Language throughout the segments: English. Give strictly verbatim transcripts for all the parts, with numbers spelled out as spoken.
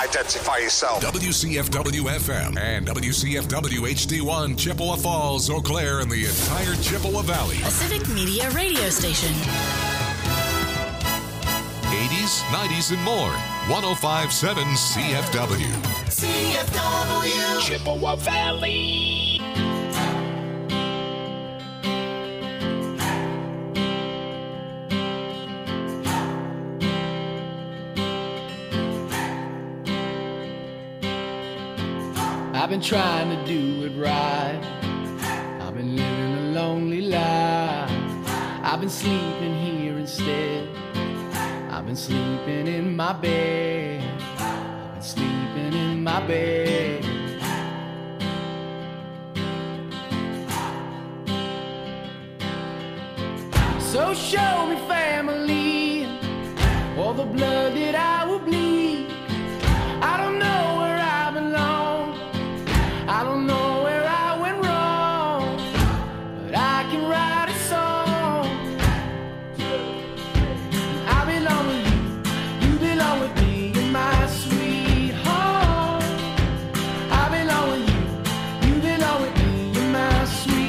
identify yourself. W C F W F M and W C F W H D one, Chippewa Falls, Eau Claire, and the entire Chippewa Valley. A Civic Media radio station. eighties, nineties, and more. one oh five point seven C F W. C F W. Chippewa Valley. I've been trying to do it right. I've been living a lonely life. I've been sleeping here instead. I've been sleeping in my bed. I've been sleeping in my bed. So show me family, all the blood that I will bleed. I don't know where I belong. I don't know where I went wrong, but I can write a song. I belong with you, you belong with me, you're my sweetheart. I belong with you, you belong with me, you're my sweetheart.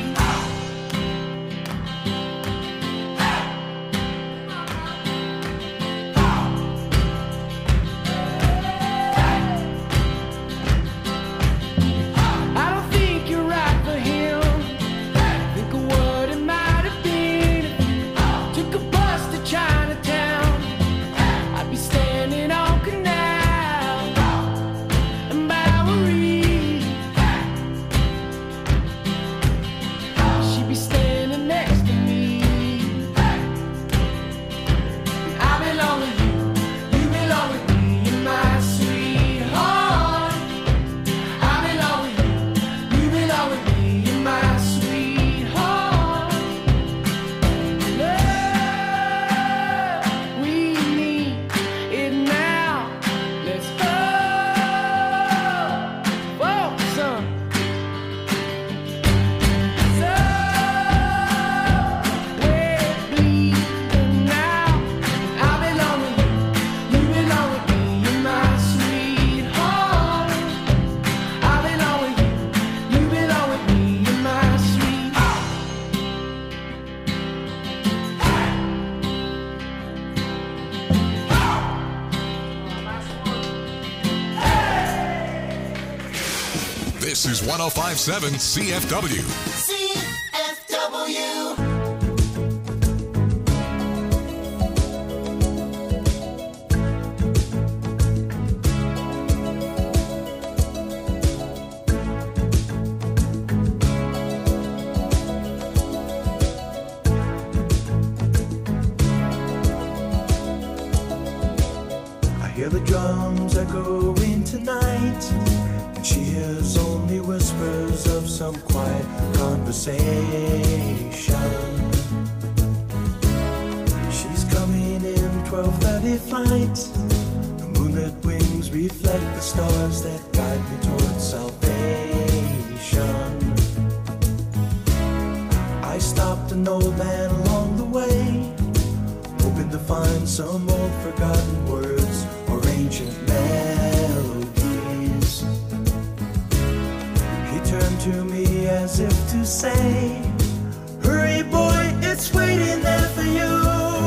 This is one oh five point seven C F W. C F W. I hear the drums echoing tonight, and she hears only whispers of some quiet conversation. She's coming in twelve thirty flight. The moonlit wings reflect the stars that guide me towards salvation. I stopped an old man along the way, hoping to find some old forgotten words or ancient melodies. He turned to me as if to say, hurry boy, it's waiting there for you.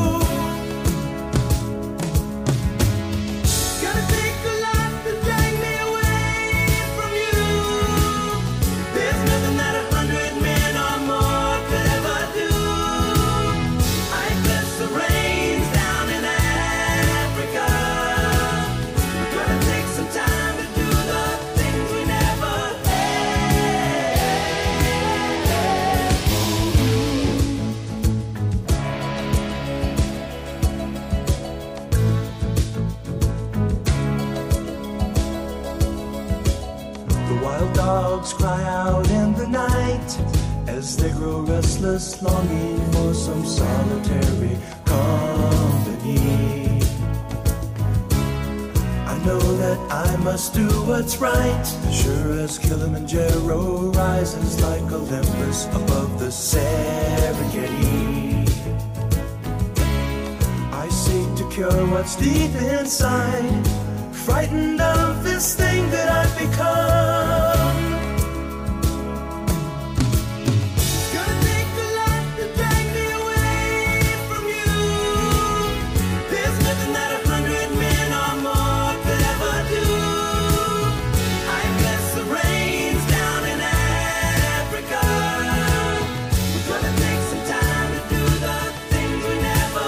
Gonna take a lot to drag me away from you. There's nothing that a hundred men or more could ever do. I bless the rains down in Africa. We're gonna take some time to do the things we never The wild dogs cry out in the night as they grow restless, longing for some solitary company. I know that I must do what's right, sure as Kilimanjaro rises like Olympus above the Serengeti. I seek to cure what's deep inside, frightened of this thing that I've become. It's gonna take a lot to drag me away from you. There's nothing that a hundred men or more could ever do. I bless the rains down in Africa. We're gonna take some time to do the things we never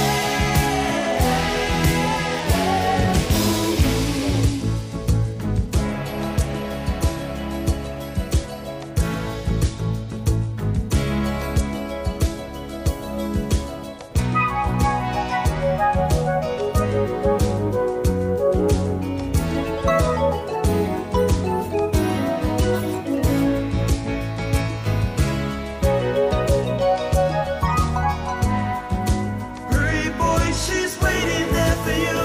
Hurry, boy, she's waiting there for you.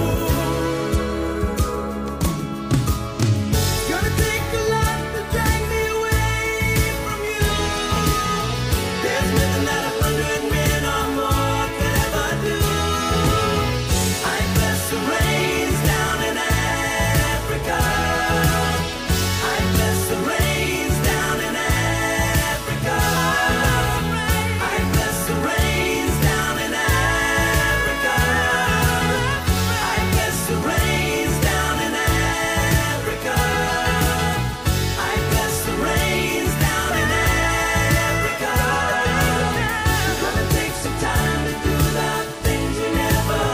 It's gonna take a lot to drag me away from you. There's nothing that a hundred men or more could ever do. I bless the rains down in Africa. I bless the rains down in Africa. I bless the rains down in Africa. I bless the rains down in Africa. I bless the rains down in Africa. We're gonna take some time to do the things we never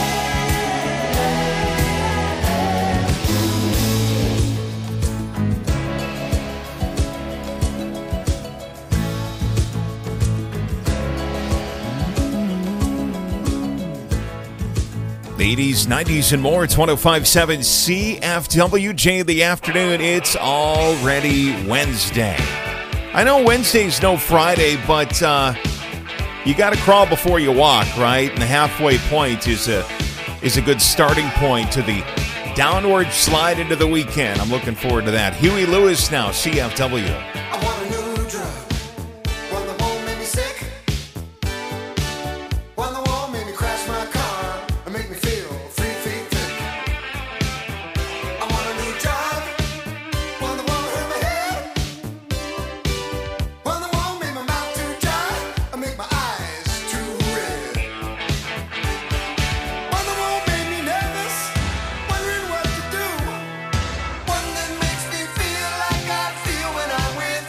eighties, nineties, and more. It's one oh five point seven C F W J in the afternoon. It's already Wednesday. I know Wednesday's no Friday, but uh, you got to crawl before you walk, right? And the halfway point is a is a good starting point to the downward slide into the weekend. I'm looking forward to that. Huey Lewis now, C F W. I want a new drug. One that won't make me sick. One that won't make me crash my car and make me feel three feet thick. I want a new job. One that won't hurt my head. One that won't make my mouth too dry and make my eyes too red. One that won't make me nervous, wondering what to do. One that makes me feel like I feel when I'm with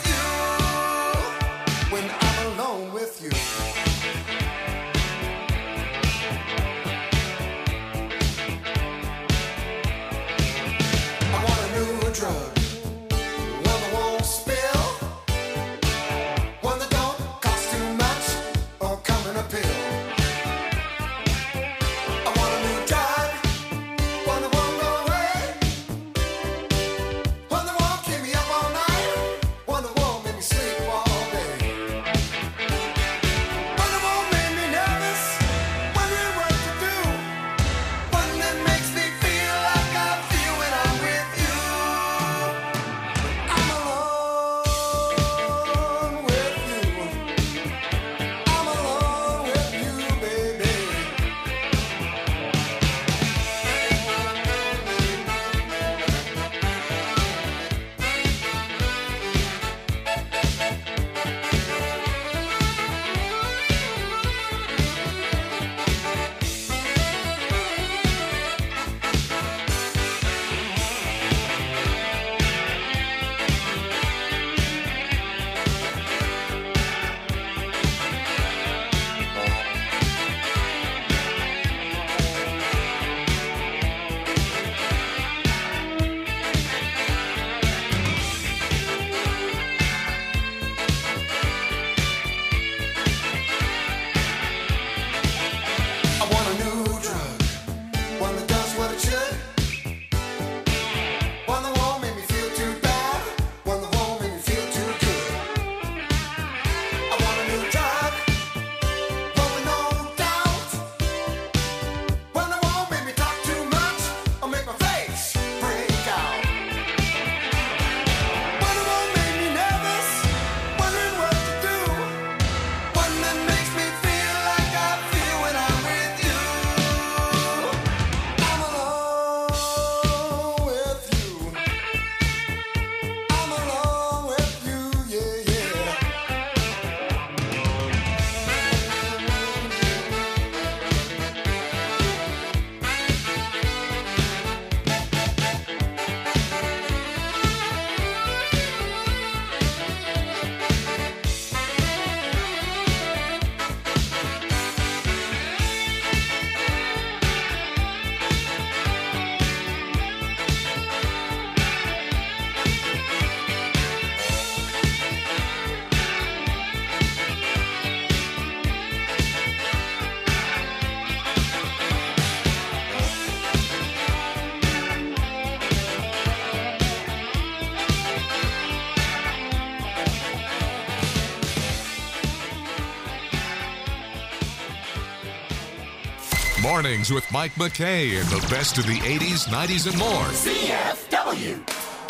Mornings with Mike McKay and the best of the eighties, nineties, and more. C F W.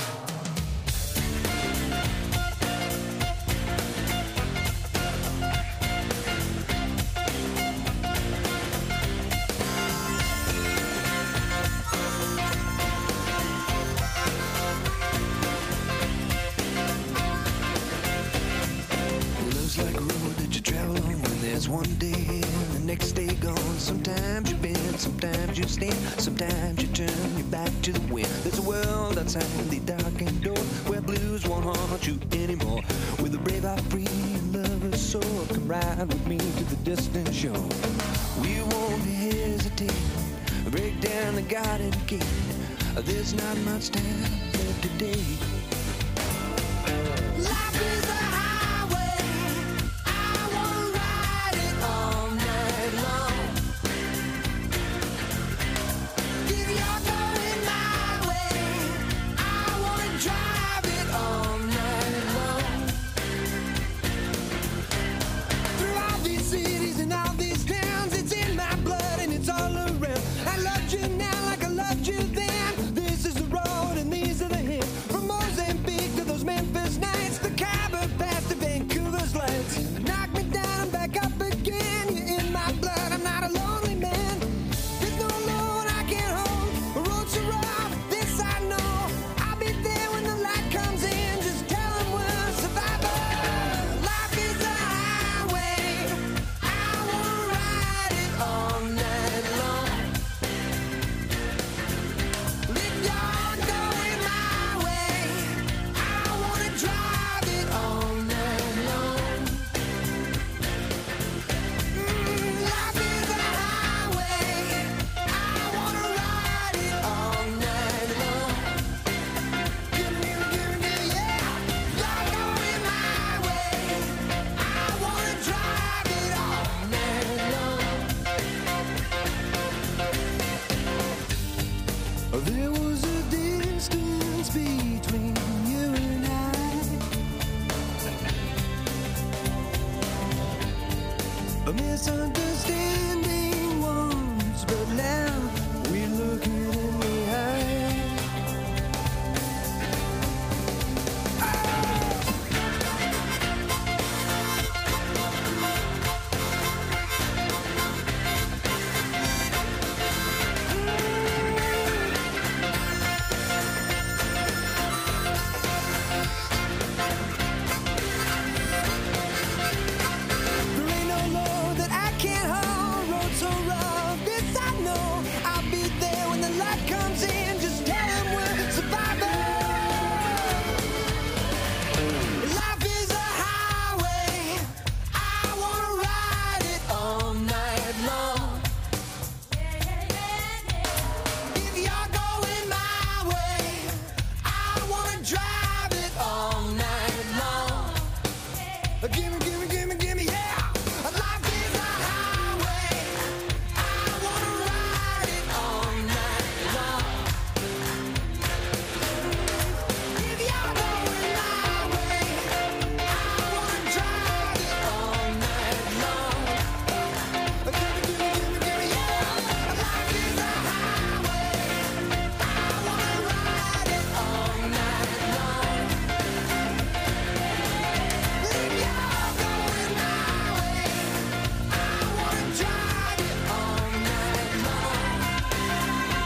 Love's like a road that you travel on when there's one day here and the next day gone. Sometimes you bend, sometimes you stand, sometimes you turn your back to the wind. There's a world outside the darkened door where blues won't haunt you anymore. With a brave heart free and lover's soul, come ride with me to the distant shore. We won't hesitate, break down the garden gate. There's not much time left today. Life is a highway, I wanna ride it all night long. If you're going my way, I wanna drive it all night long. Through all these cities and all these towns, it's in my blood and it's all around. I loved you now like I loved you then. This is the road and these are the hills. From Mozambique to those Memphis nights, the Khyber Pass to Vancouver's lights. Knock me down and back up again. You're in my blood, I'm not a lonely man. There's no load I can't hold. The road's so rough, this I know. I'll be there when the light comes in. Just tell them we're survivors. Life is a highway, I wanna ride it all night long. If you're going my way, I wanna drive it all night long. Mm, life is a highway, I wanna ride it all night long. Give me, give me, yeah. You're going my way, I wanna drive it all night long. There was a distance between you and I, a misunderstanding once, but now we look it in the eye. There ain't no load that I can't hold. Road so rough, this I know. I'll be there when the light comes in. Just tell them we're survivors. Life is a highway, I wanna ride it all night long. If you're going my way, I wanna drive it all night long. Gimme, gimme, gimme, gimme, yeah. Life is a highway, I wanna ride it all night long. If you're going my way, I wanna drive it all night long. Gimme, gimme, gimme, gimme, yeah. Life is a highway, I wanna ride it all night long. If you're going my way, I wanna drive it all night long.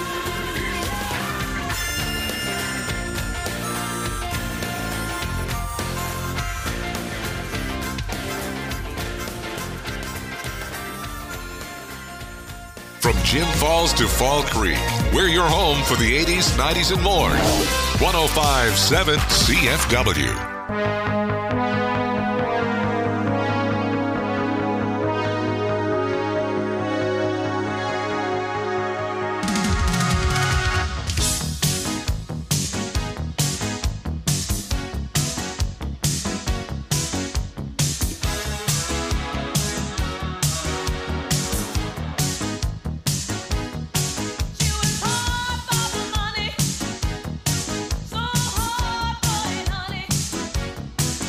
From Jim Falls to Fall Creek, we're your home for the eighties, nineties, and more. one oh five point seven C F W. Hard for the money, so hard for it, honey.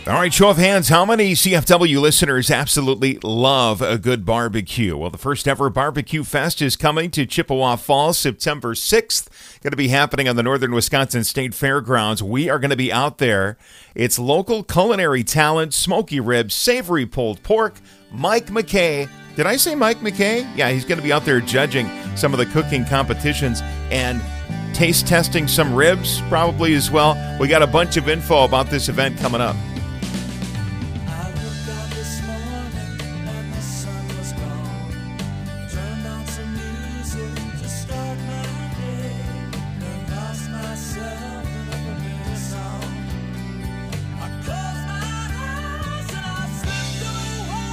All right, show of hands. How many C F W listeners absolutely love a good barbecue? Well, the first ever Barbecue Fest is coming to Chippewa Falls September sixth. Going to be happening on the Northern Wisconsin State Fairgrounds. We are going to be out there. It's local culinary talent, smoky ribs, savory pulled pork, Mike McKay. Did I say Mike McKay? Yeah, he's going to be out there judging some of the cooking competitions and taste testing some ribs probably as well. We got a bunch of info about this event coming up. I looked out this morning and the sun was gone. Turned on some music to start my day. And lost myself in a familiar song. I closed my eyes and I slipped away.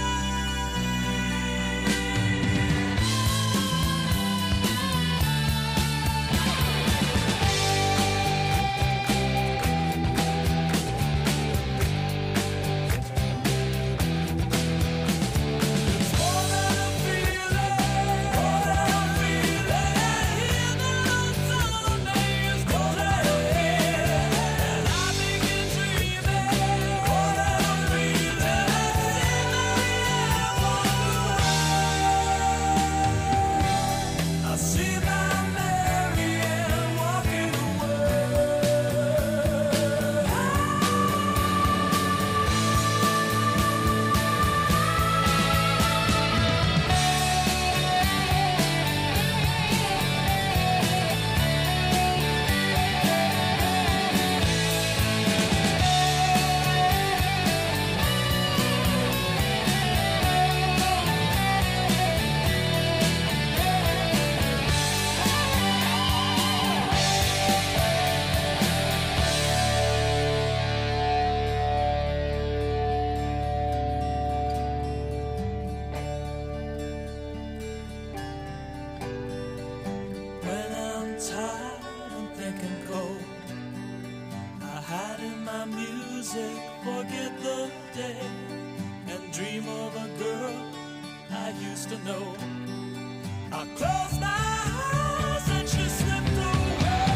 When I'm tired and thinking cold, I hide in my music, forget the day, and dream of a girl I used to know. I close my eyes and she slipped away.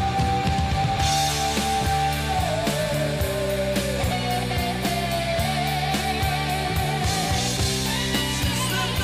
She slipped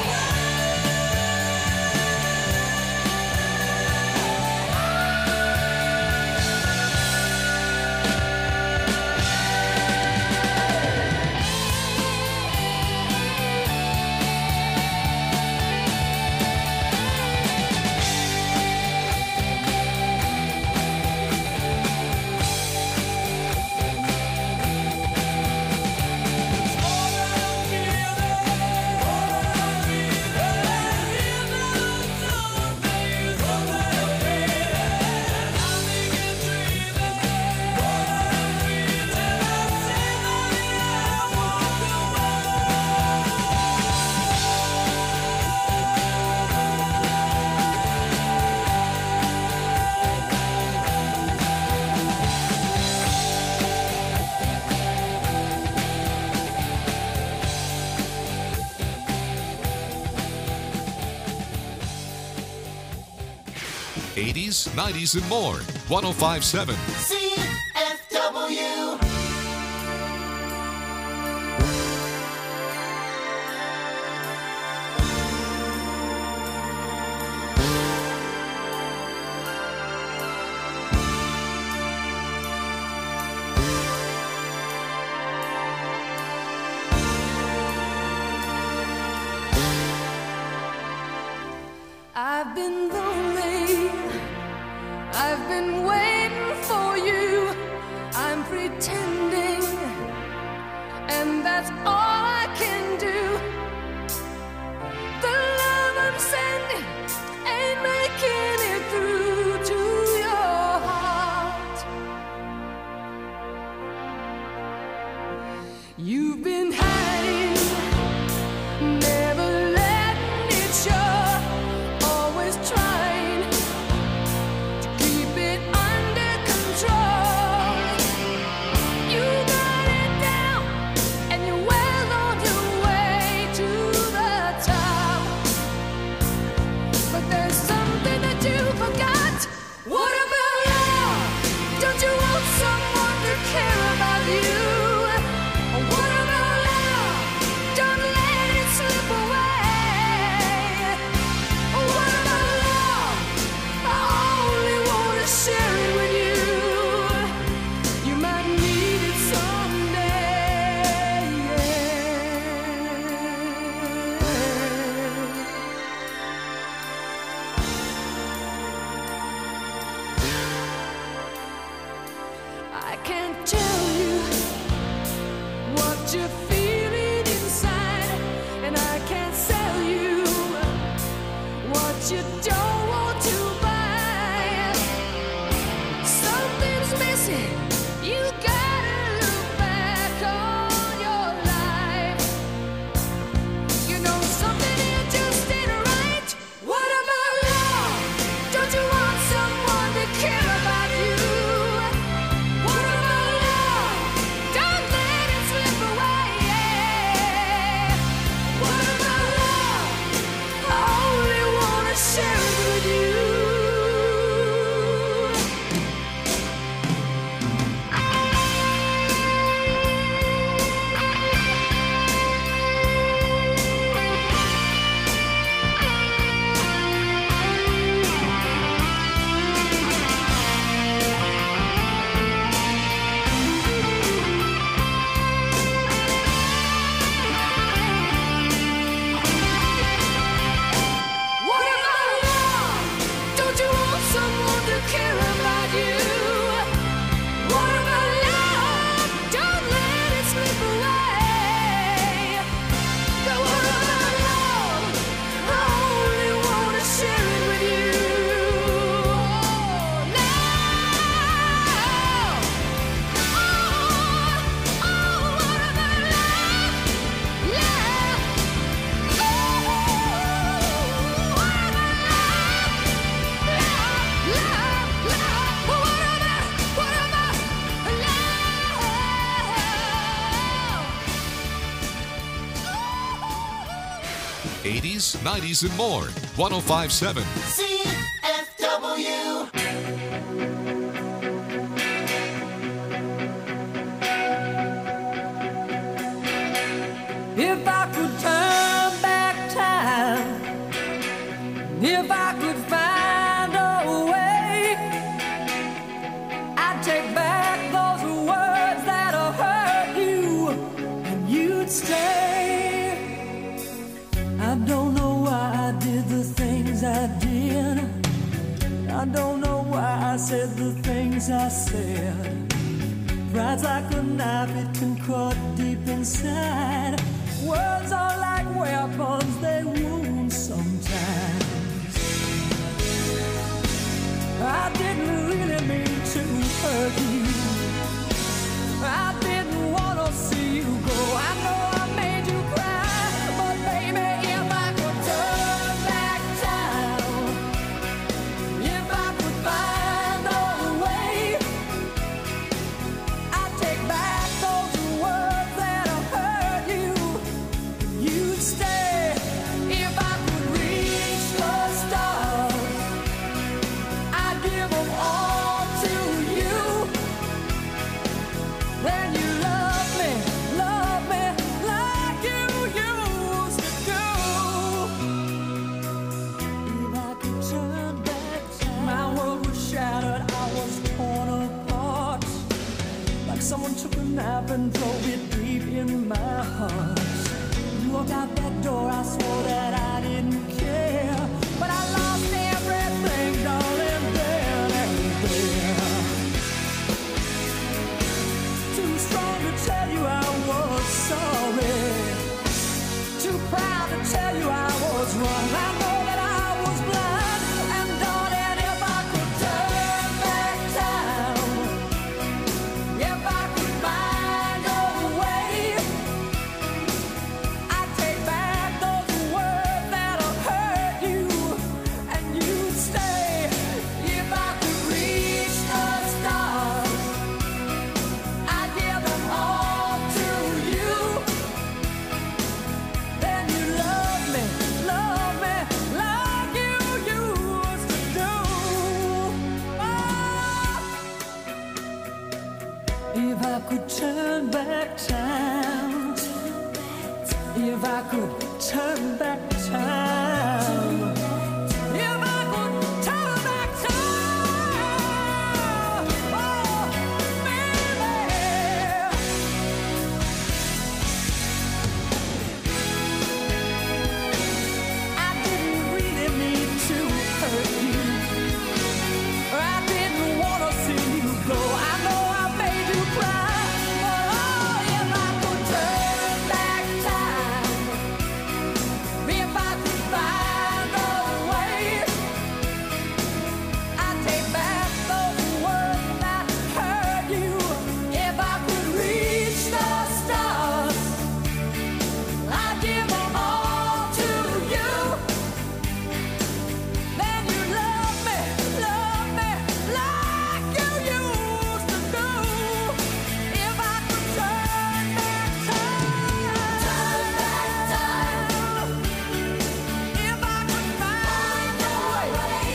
eighties, nineties, and more. one oh five point seven. C F W. I've been lonely. I've been waiting for you. I'm pretending, and that's all I can do. The love I'm sending ain't making it through to your heart. You've been hiding, never letting it show. Always trying to keep it under control. You got it down and you're well eighties, nineties, and more. one oh five point seven C F W. If I could turn back time, if I could find a way, I'd take back those words that have hurt you, and you'd stay. I don't know why I did the things I did. I don't know why I said the things I said. Pride's like a knife, it can cut deep inside. Words are like weapons, they wound sometimes. I didn't really mean to hurt you. I didn't want to see you go. I know I made you cry, but baby, if I could turn back time, if I could find a way, I'd take back those words that have hurt you. You'd stay. If I could reach the stars, I'd give them all to you. Then you love me, love me like you used to do. If I could turn back time, my world was shattered, I was torn apart. Like someone took a knife and drove it deep in my heart. You walked out that door, I swore that I didn't care. But I lost everything, darling, then and there. Too strong to tell you I was sorry. Too proud to tell you I was wrong. I know that I was blind. And darling, if I could turn back time, if I could find a way, I'd take back those words that have hurt you, and you'd stay. If I could reach the stars, I'd give them all to you. Then you love me, love me like you used to do. Oh. If I could turn back time, if I could turn back time, if I could turn back time, oh, baby. I didn't really mean to hurt you. I didn't want to see you go. I know I made you cry, but oh, if I could turn back time, if I could find a way, I'd take back those words that hurt you. If I could reach the stars, I'd give them all to you. Then you love me, love me like you used to do. If I could turn back time, turn back time, if I could find a way,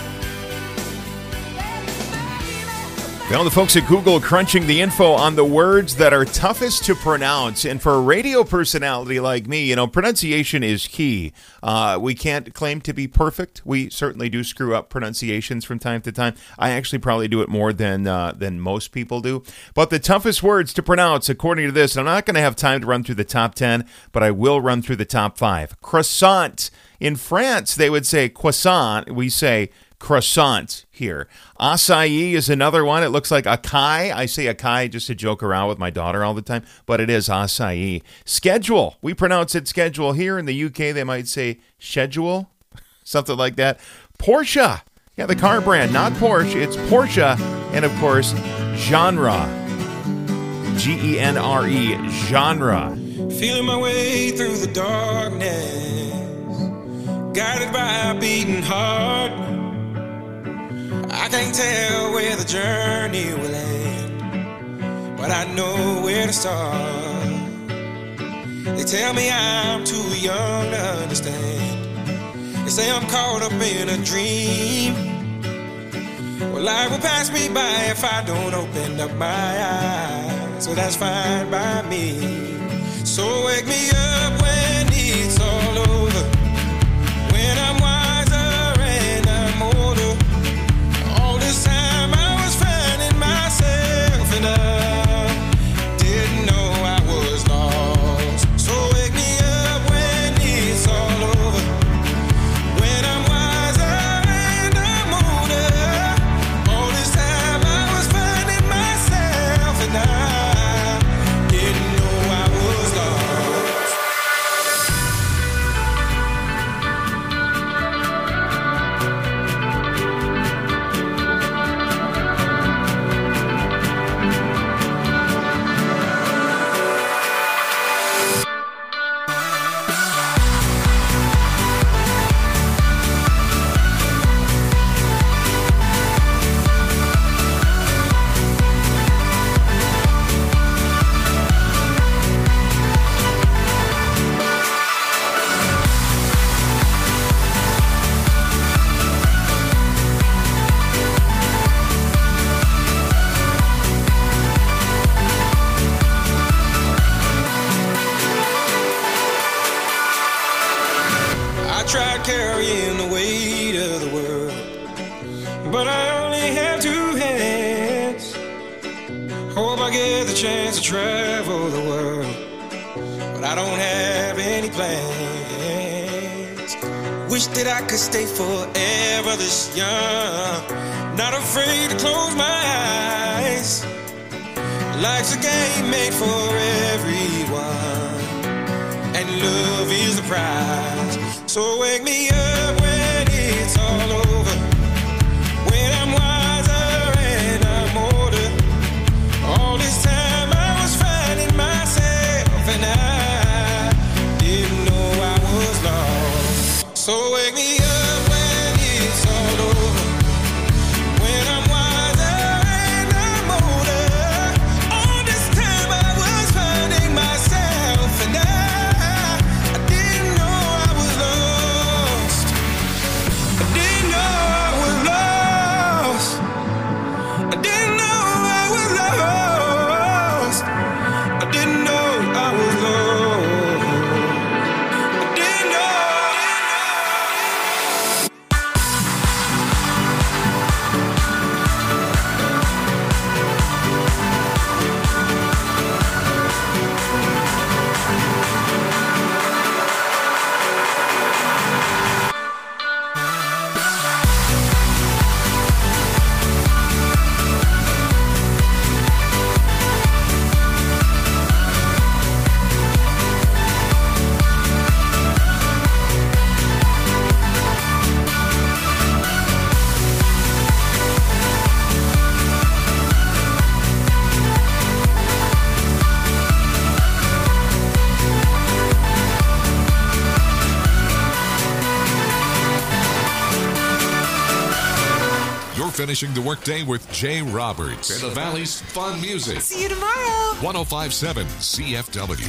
then baby, Well, the folks at Google crunching the info on the words that are toughest to pronounce. And for a radio personality like me, you know, pronunciation is key. Uh, we can't claim to be perfect. We certainly do screw up pronunciations from time to time. I actually probably do it more than uh, than most people do. But the toughest words to pronounce, according to this, and I'm not going to have time to run through the top ten, but I will run through the top five. Croissant. In France, they would say croissant. We say croissant here. Acai is another one. It looks like acai. I say acai just to joke around with my daughter all the time, but it is acai. Schedule. We pronounce it schedule. Here in the U K, they might say schedule, something like that. Porsche. Yeah, the car brand, not Porsche. It's Porsche. And, of course, genre. G E N R E, genre. Feeling my way through the darkness, guided by a beating heart. I can't tell where the journey will end, but I know where to start. They tell me I'm too young to understand say I'm caught up in a dream. Well, life will pass me by if I don't open up my eyes. So that's fine by me. So wake me up when it's all over, when I'm wiser and I'm older. All this time I was finding myself and I didn't know I was lost. So wake me up when it's all over, when I'm wiser and I'm older. All this time I was finding myself and I didn't know I was lost. I tried carrying the weight of the world, but I only have two hands. Hope I get the chance to travel the world, but I don't have any plans. Wish that I could stay forever this young, not afraid to close my eyes. Life's a game made for everyone, and love is the prize. So wake me up when it's all over, when I'm wiser and I'm older. All this time I was finding myself and I didn't know I was lost. So wake me up when it's all over, when I'm wiser and I'm older. All this time I was finding myself and I, I didn't know I was lost. I didn't know I was lost. I didn't know I was lost. I didn't know I was lost. I didn't know. You're finishing the workday with Jay Roberts and the Valley's fun music. See you tomorrow. one oh five point seven C F W.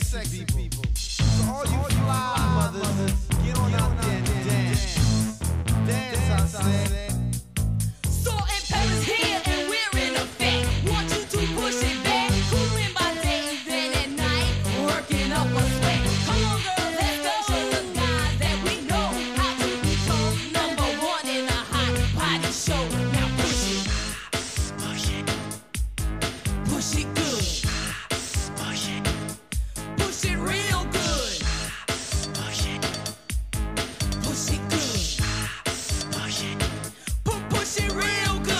sexy people. So all you fly mothers, get on out there and dance. Dance, I said. Salt and pepper's here and we're in effect. Want you to push it back. Cooling by day and at night. Working up a sweat. Come on, girls, let's go. Show the guys that we know how to become number one in a hot body show. Now push it. Push it. Push it good. Push it. Push it real good. Push it. Push it good. Push it. Pu- Push it real good.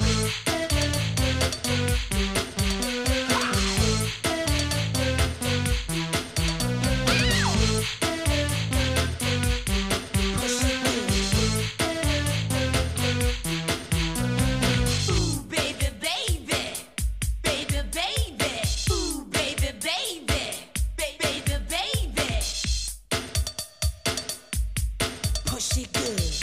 Ooh, baby, baby. Baby, baby. Ooh, baby, baby. Ba- Baby, baby. Push it good.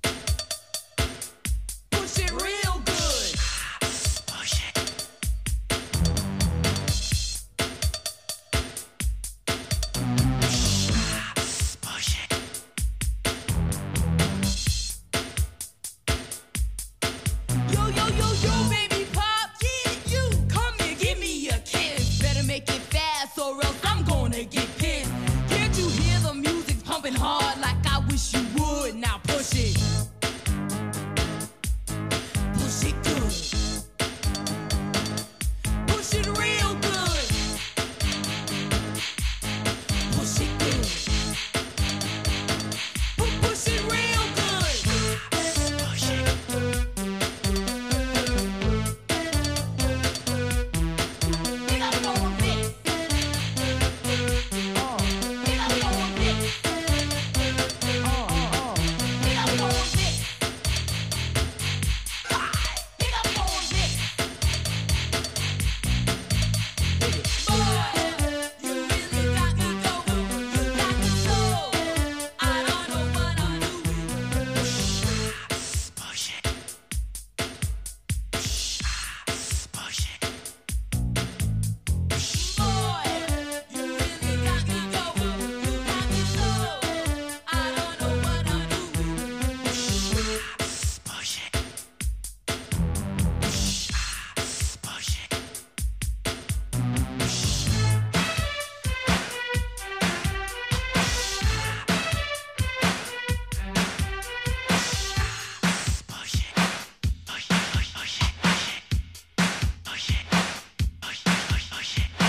Push it real good. Push it. Push it. Yo, yo, yo, yo, baby pop, yeah, you come here, give me a kiss. Better make it fast or else I'm gonna get pissed. Can't you hear the music pumping hard like I wish you would? Now push it. Push it good. Push it real good. Push it good. Pu- Push it real good. Push it. Pick up on this. Oh. Pick up on this. Oh, oh. Pick up on this. Pick up on this. Boy, you really got me going. You got me so. I don't know what I'm doing. Push it. Push it. Boy, you really got me going. You got me so. I don't know what I'm doing. Push it. Push it. Push it. Push it. Push it. Push it. Push it. Push it. Push it.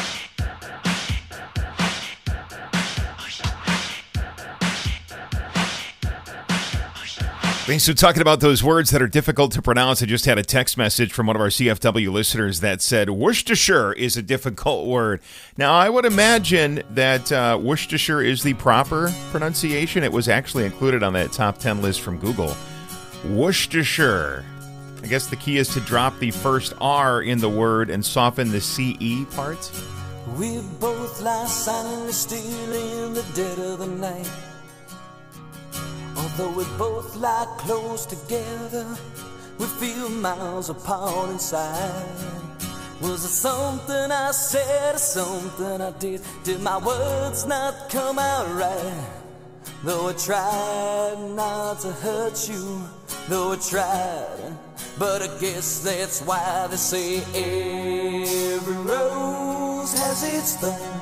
Thanks for talking about those words that are difficult to pronounce. I just had a text message from one of our C F W listeners that said Worcestershire is a difficult word. Now, I would imagine that uh, Worcestershire is the proper pronunciation. It was actually included on that top ten list from Google. Worcestershire. I guess the key is to drop the first R in the word and soften the C E part. We both lie silently still in the dead of the night. Although we both lie close together, we feel miles apart inside. Was it something I said or something I did? Did my words not come out right? Though I tried not to hurt you, though I tried, but I guess that's why they say every rose has its thorn.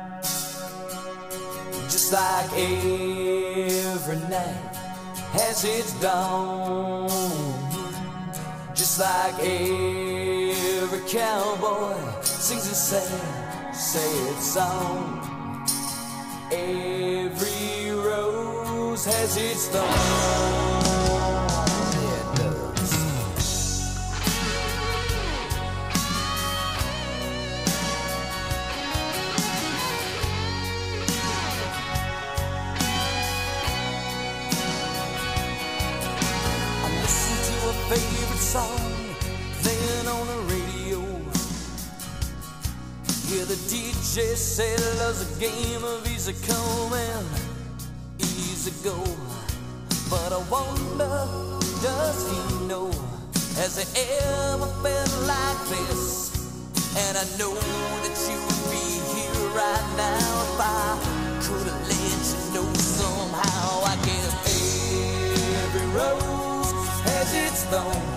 Just like every night has its dawn. Just like every cowboy sings a sad, sad song. Every rose has its thorn. Yeah, it does. I listen to a favorite song, then on the radio. Yeah, the D J said love's a game of easy come and easy go. But I wonder, does he know? Has it ever felt like this? And I know that you would be here right now if I could have let you know somehow. I guess every rose has its thorn,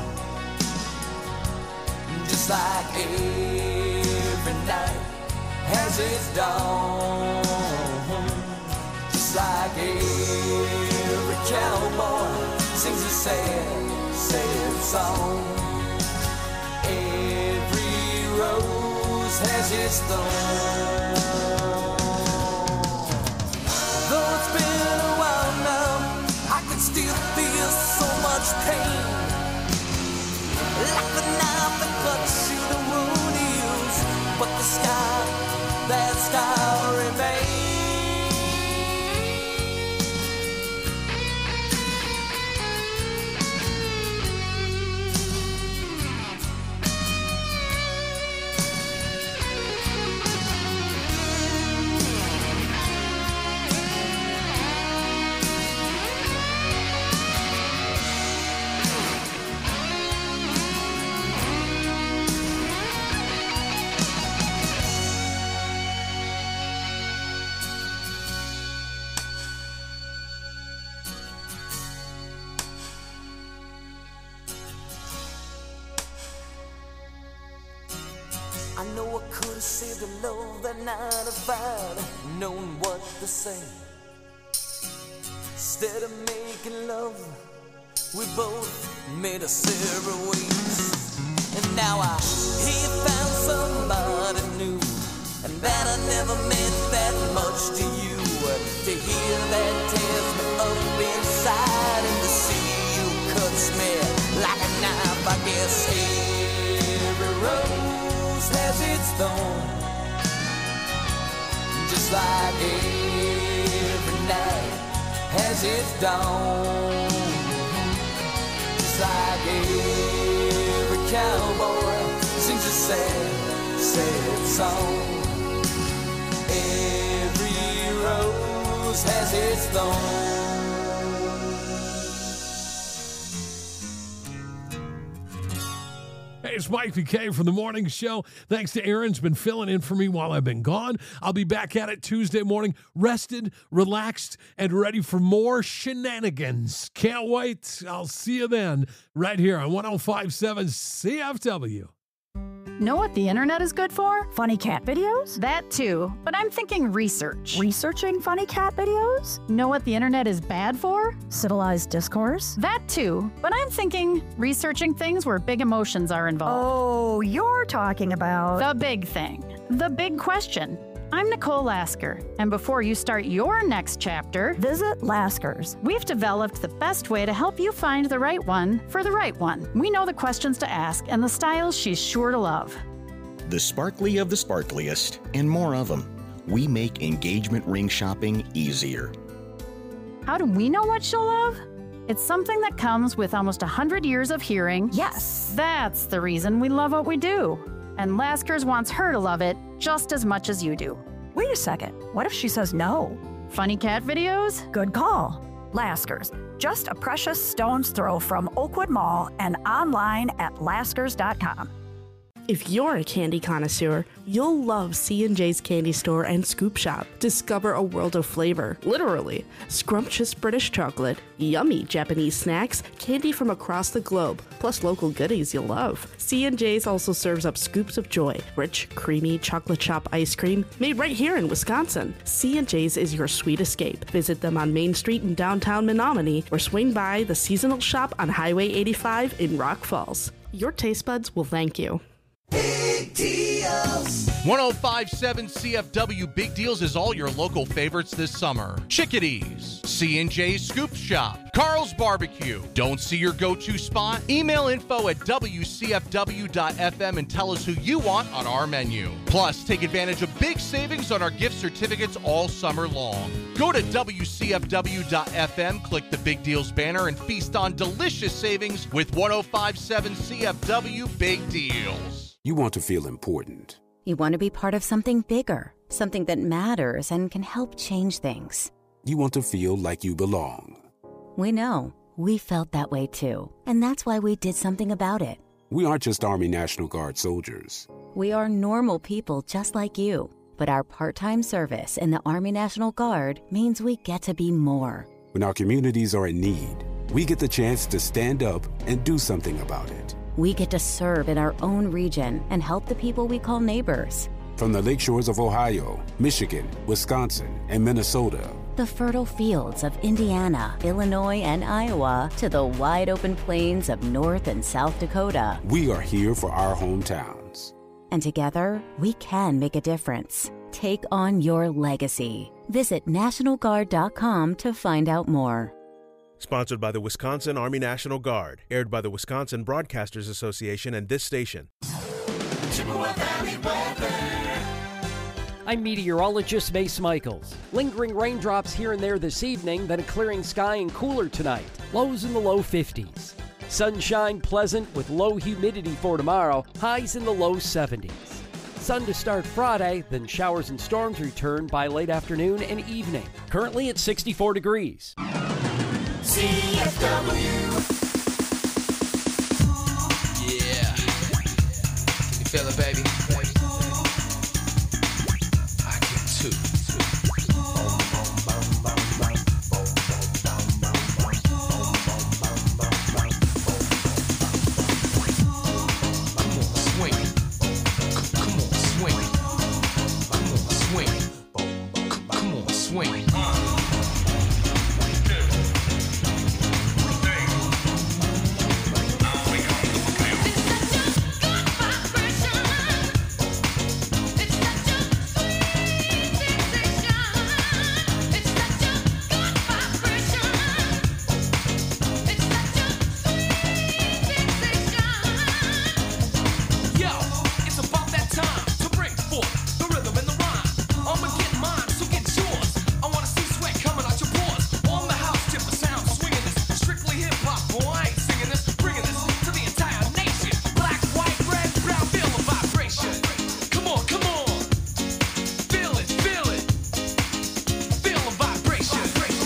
just like every night has its dawn, just like every cowboy sings a sad, sad song. Every rose has its thorn. Though it's been a while now, I can still feel so much pain, like the knife that cuts you the wound heals, but the scar, that scar remains. I know I could have saved a love that night if I'd known what to say. Instead of making love, we both made our separate ways. And now I he found somebody new, and that I never meant that much to you. To hear that tears me up inside, and to see you cuts me like a knife. I guess every rose has its thorn, just like every night has its dawn, just like every cowboy sings a sad, sad song. Every rose has its thorn. Hey, it's Mike P K from The Morning Show. Thanks to Aaron's been filling in for me while I've been gone. I'll be back at it Tuesday morning, rested, relaxed, and ready for more shenanigans. Can't wait. I'll see you then, right here on one oh five point seven C F W. Know what the internet is good for? Funny cat videos? That too, but I'm thinking research. Researching funny cat videos? Know what the internet is bad for? Civilized discourse? That too, but I'm thinking researching things where big emotions are involved. Oh, you're talking about... The big thing. The big question. I'm Nicole Lasker, and before you start your next chapter, visit Lasker's. We've developed the best way to help you find the right one for the right one. We know the questions to ask and the styles she's sure to love. The sparkly of the sparkliest, and more of them. We make engagement ring shopping easier. How do we know what she'll love? It's something that comes with almost one hundred years of hearing. Yes. That's the reason we love what we do. And Lasker's wants her to love it just as much as you do. Wait a second. What if she says no? Funny cat videos? Good call. Lasker's, just a precious stone's throw from Oakwood Mall and online at laskers dot com. If you're a candy connoisseur, you'll love C and J's Candy Store and Scoop Shop. Discover a world of flavor, literally. Scrumptious British chocolate, yummy Japanese snacks, candy from across the globe, plus local goodies you'll love. C and J's also serves up scoops of joy, rich, creamy chocolate chop ice cream made right here in Wisconsin. C and J's is your sweet escape. Visit them on Main Street in downtown Menominee or swing by the seasonal shop on Highway eighty-five in Rock Falls. Your taste buds will thank you. Big deals. one oh five point seven C F W Big Deals is all your local favorites this summer. Chickadees, C and J Scoop Shop, Carl's Barbecue. Don't see your go-to spot? Email info at W C F W dot F M and tell us who you want on our menu. Plus, take advantage of big savings on our gift certificates all summer long. Go to W C F W dot F M, click the Big Deals banner, and feast on delicious savings with one oh five point seven C F W Big Deals. You want to feel important. You want to be part of something bigger, something that matters and can help change things. You want to feel like you belong. We know. We felt that way too. And that's why we did something about it. We aren't just Army National Guard soldiers. We are normal people just like you. But our part-time service in the Army National Guard means we get to be more. When our communities are in need, we get the chance to stand up and do something about it. We get to serve in our own region and help the people we call neighbors. From the lake shores of Ohio, Michigan, Wisconsin, and Minnesota, The fertile fields of Indiana, Illinois, and Iowa, to the wide open plains of North and South Dakota. we are here for our hometowns. And together, we can make a difference. Take on your legacy. Visit National Guard dot com to find out more. Sponsored by the Wisconsin Army National Guard. Aired by the Wisconsin Broadcasters Association and this station. Chippewa Valley weather. I'm meteorologist Mace Michaels. Lingering raindrops here and there this evening, then a clearing sky and cooler tonight. Lows in the low fifties. Sunshine pleasant with low humidity for tomorrow. Highs in the low seventies. Sun to start Friday, then showers and storms return by late afternoon and evening. Currently at sixty-four degrees. C F W. Yeah. Can you feel it, baby? I can too. Swing it. Come on, swing it. Come on, swing it. Come on, swing it. Yo, it's about that time to bring forth the rhythm and the rhyme. I'ma get mine, so get yours. I wanna see sweat coming out your pores. On the house, tip the sound, swinging this. Strictly hip hop, boy, I ain't singing this. Bringing this to the entire nation. Black, white, red, brown, feel the vibration. Come on, come on. Feel it, feel it. Feel the vibration.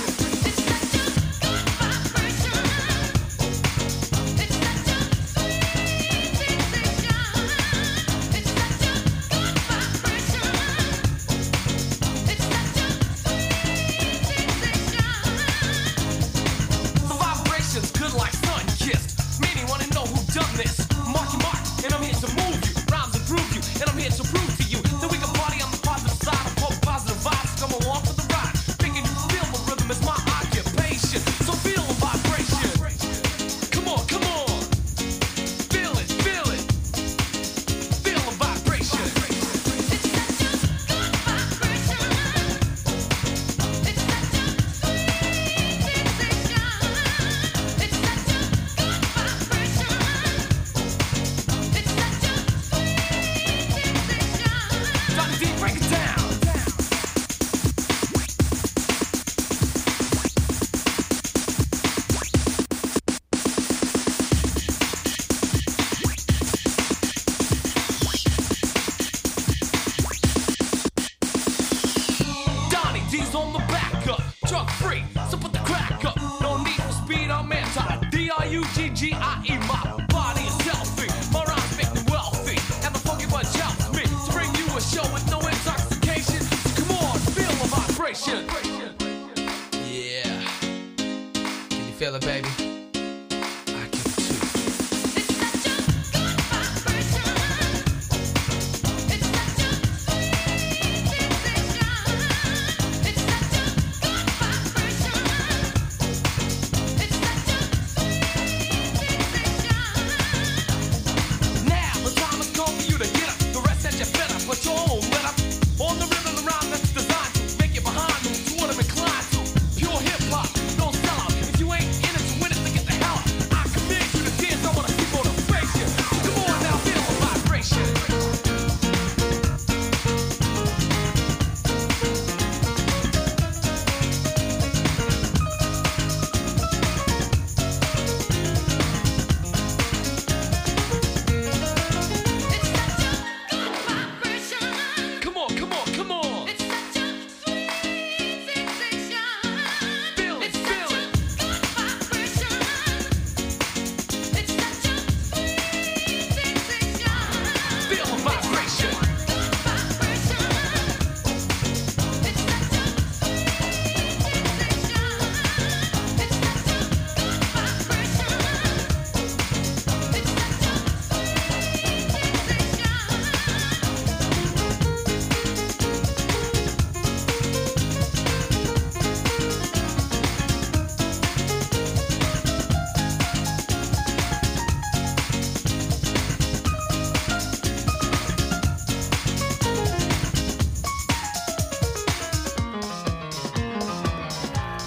The vibration's good like sun kissed. Many wanna know who done this. Mark your mark, and I'm here to move you. Rhymes improve you, and I'm here to prove to you that we can party on the positive side of hope, positive vibes. Come along for the ride. Making you feel the rhythm is my occupation. So feel the vibration. Come on, come on. Feel it, feel it. Feel the vibration. Johnny D, break it down. Donnie D's on the back up, drug free, so put the crack up. No need for speed, I'm anti. D R U G G I E, my body is healthy. My rhymes make me wealthy, and the funky bunch helps me to bring you a show with no intoxication. So come on, feel the vibration. Yeah. Can you feel it, baby? I can too. Now the time has come for you to get up. The rest that you better put your own let up. On the rhythm, the rhyme that's designed to make you behind them to what I'm inclined to. Pure hip hop, don't sell out. If you ain't in it to win it, then get the hell out. I command you to dance. I wanna see motivation. So come on now, feel the vibration. Come on, come on, come on.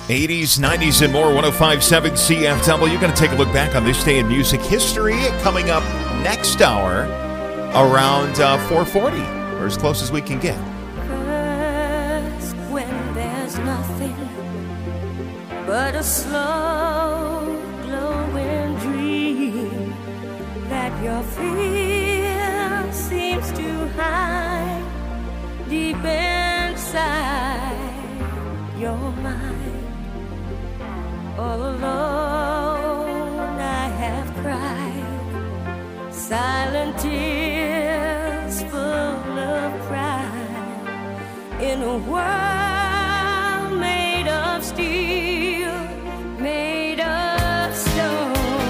eighties, nineties, and more. one oh five point seven C F W. You're going to take a look back on this day in music history coming up next hour around uh, four forty, or as close as we can get. First, when there's nothing but a slow glowing dream that your fear seems to hide deep inside your mind. All alone I have cried silent tears full of pride in a world made of steel, made of stone.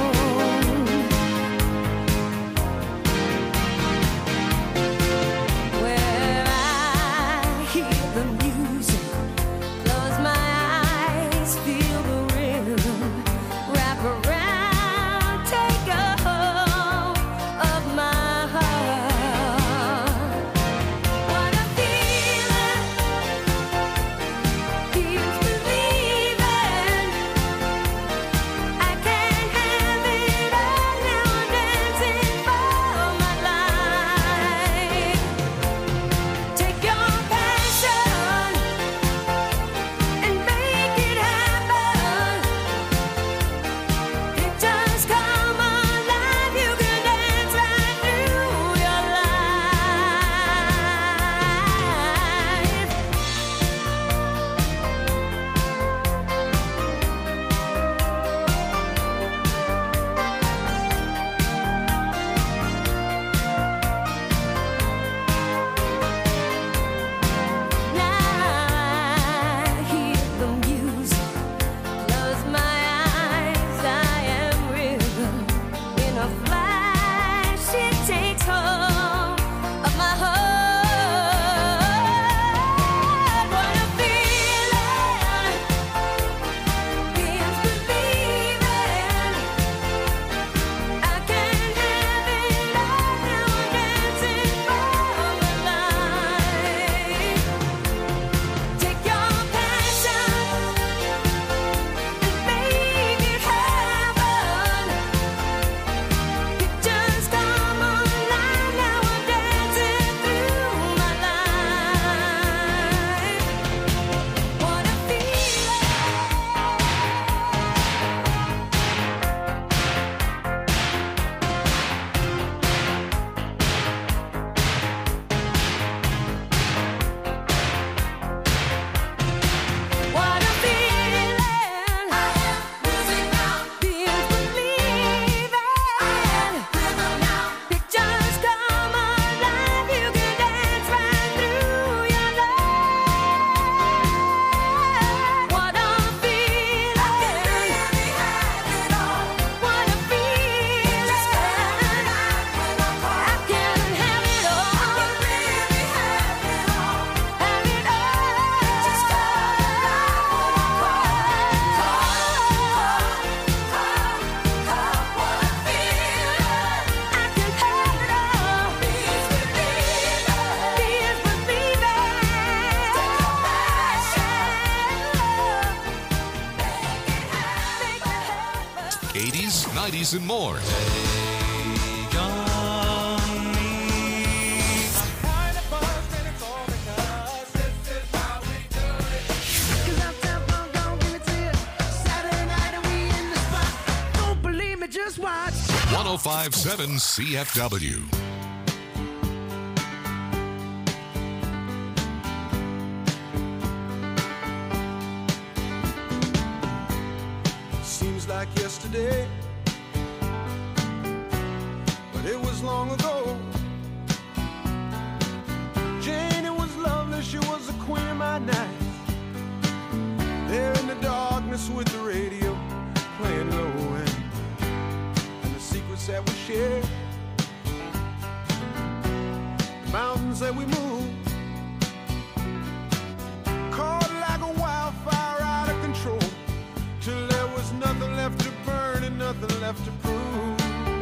Where I hear the music, close my eyes, feel the rhythm, wrap around, take a hold of my heart. What a feeling, feels believing. I can't have it all now, I'm dancing for my life. Take your passion and make it happen. It just come alive, you can dance right through your I hear the music, close my eyes, I am rhythm. In a flash, it takes hold of my heart. What a feeling, feels believing. I can't have it all now, I'm dancing for my life. Take your passion and make it happen. It just come alive, now I'm dancing through my life. What a feeling. What a feeling. I am music now, feels believing. Rhythm now, it just come alive, you can dance right through your life. What a feeling. I can really have it all. What a feeling. I can have it all. Really have it all. Have it all. Just eighties, nineties, and more. Don't believe me, just watch. one oh five point seven C F W. Seems like yesterday, but it was long ago. Jane, it was lovely, she was the queen of my night. There in the darkness with the radio playing low end, and the secrets that we shared, the mountains that we moved, caught like a wildfire out of control, till there was nothing left to burn and nothing left to prove.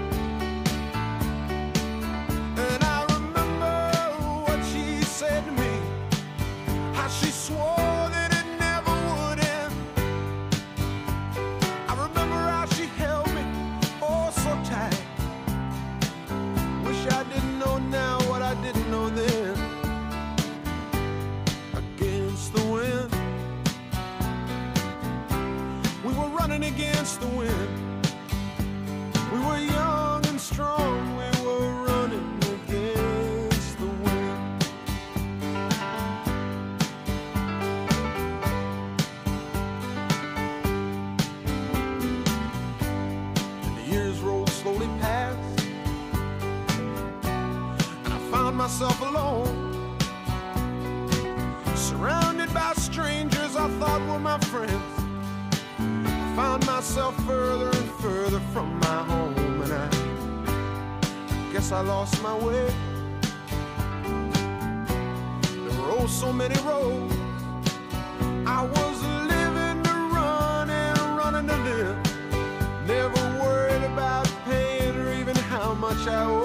And I remember what she said to me, how she swore that it never would end. myself alone, surrounded by strangers I thought were my friends. I found myself further and further from my home, and I guess I lost my way. There were oh so many roads. I was living to run and running to live, never worried about paying or even how much I owed.